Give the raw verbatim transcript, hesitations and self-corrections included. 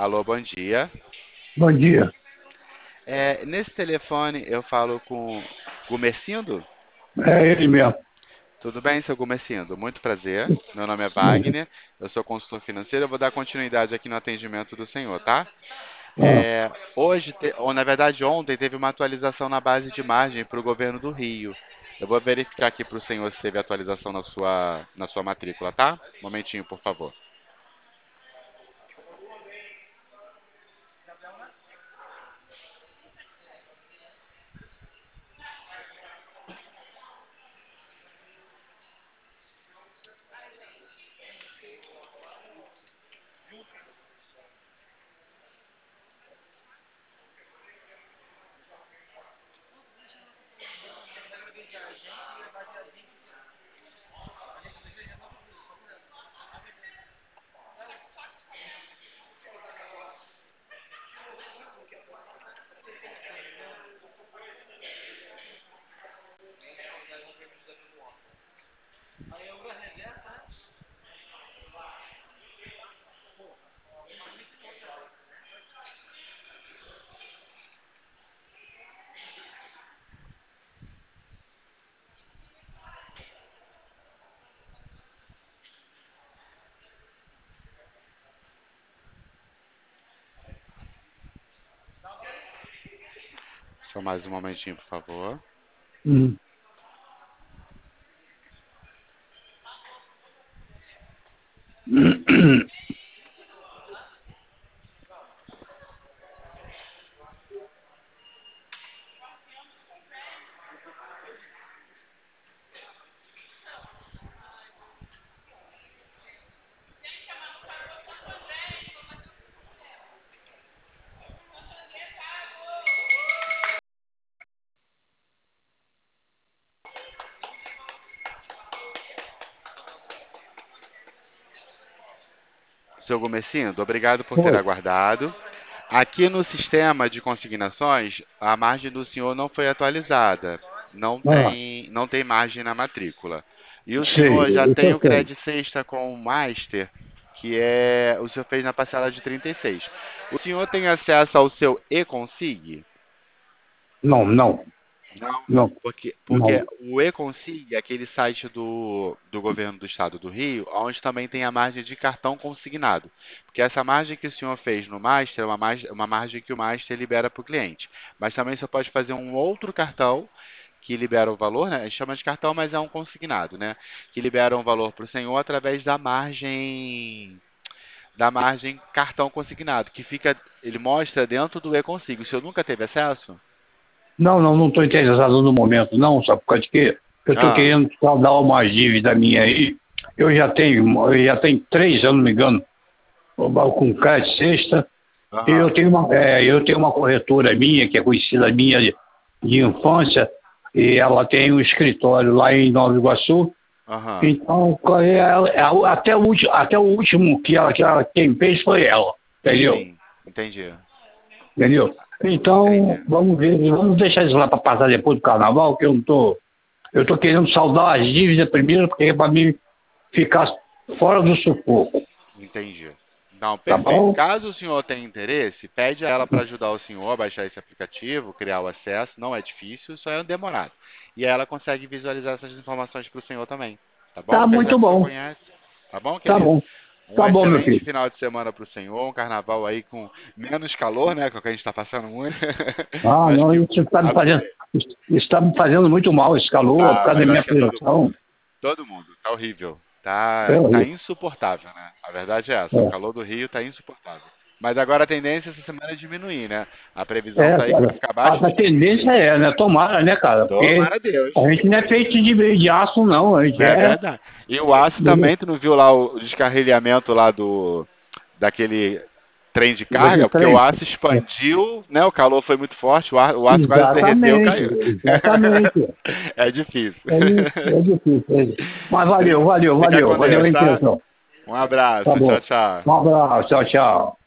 Alô, bom dia. Bom dia. É, nesse telefone eu falo com Gumercindo? É ele mesmo. Tudo bem, seu Gumercindo? Muito prazer. Meu nome é Wagner, eu sou consultor financeiro. Eu vou dar continuidade aqui no atendimento do senhor, tá? Ah, É, hoje, te- ou na verdade ontem, teve uma atualização na base de margem para o governo do Rio. Eu vou verificar aqui para o senhor se teve atualização na sua, na sua matrícula, tá? Um momentinho, por favor. Só mais um momentinho, por favor. hum. Seu Gomecindo, obrigado por ter Oi. aguardado. Aqui no sistema de consignações, a margem do senhor não foi atualizada. Não Ah, tem, não tem margem na matrícula. E o sei, senhor já isso tem eu o sei. Credit Sexta com o Master, que é o senhor fez na parcela de trinta e seis. O senhor tem acesso ao seu e-consig? Não, não, Não, não, porque, porque não. o e-consig é aquele site do, do governo do estado do Rio, onde também tem a margem de cartão consignado. Porque essa margem que o senhor fez no Master é uma margem, uma margem que o Master libera para o cliente. Mas também você pode fazer um outro cartão que libera o valor, né? A gente chama de cartão, mas é um consignado, né? Que libera um valor para o senhor através da margem da margem cartão consignado, que fica, ele mostra dentro do e-consig. O senhor nunca teve acesso? Não, não, não estou interessado no momento, não, sabe por causa de quê? Eu estou Ah, querendo saldar uma dívida minha aí. Eu já tenho, eu já tenho três, se eu não me engano, com crédito sexta. E eu aham, tenho uma, é, eu tenho uma corretora minha, que é conhecida minha de, de infância, e ela tem um escritório lá em Nova Iguaçu. aham. Então, é, é, é, até, o último, até o último que ela, que ela quem fez foi ela, entendeu? Sim, entendi. Entendeu? Então, Entendi. vamos ver, vamos deixar isso lá para passar depois do carnaval, que eu não tô, eu tô querendo saldar as dívidas primeiro, porque é para mim ficar fora do sufoco, Entendi. Não, tá perfeito. bom? Caso o senhor tenha interesse, pede a ela para ajudar o senhor a baixar esse aplicativo, criar o acesso. Não é difícil, só é demorado. E aí ela consegue visualizar essas informações para o senhor também. Tá bom? Tá Porque já muito que o senhor bom, conhece. Tá bom, tá querido? bom, Um tá bom, meu excelente filho. final de semana para o senhor. Um carnaval aí com menos calor, né? Que é o que a gente está passando muito. Ah, Mas não, que. isso está me a- fazendo, isso está me fazendo muito mal esse calor, por Ah, causa da mas minha acho que é todo mundo. pressão. Todo mundo. Tá horrível. É Tá, tá horrível. insuportável, né? A verdade é essa. O É, calor do Rio tá insuportável. Mas agora a tendência essa semana é diminuir, né? A previsão é, tá aí que vai cara. ficar A, abaixo a de trinta e tendência seis. é, né? Tomara, né, cara? Porque Tomara Deus. a gente não é feito de, de aço, não. A gente É é. verdade. E o aço também, tu não viu lá o descarrilhamento lá do daquele trem de Daquele carga? Porque o trem. aço expandiu, né? O calor foi muito forte, o ar- o aço quase derreteu, Exatamente, caiu. exatamente. É difícil. É, isso, é difícil. É isso. Mas valeu, valeu, Fica valeu. com Valeu a Deus, tá? intenção. Um Tá abraço, tchau, bom. tchau. Um abraço, tchau, tchau.